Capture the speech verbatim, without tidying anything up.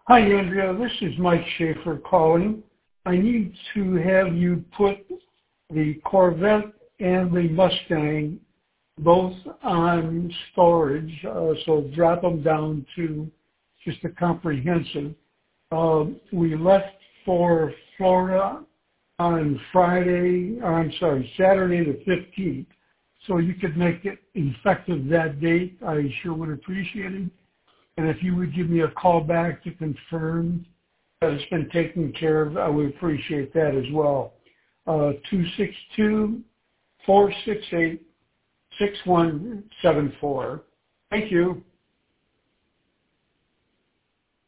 Hi, Andrea. This is Mike Schaefer calling. I need to have you put the Corvette and the Mustang both on storage, uh, so drop them down to just a comprehensive. Uh, we left for Florida on Friday, or I'm sorry, Saturday the fifteenth. So you could make it effective that date. I sure would appreciate it. And if you would give me a call back to confirm that it's been taken care of, I would appreciate that as well. Uh, two six two, four six eight, six one seven four. Thank you.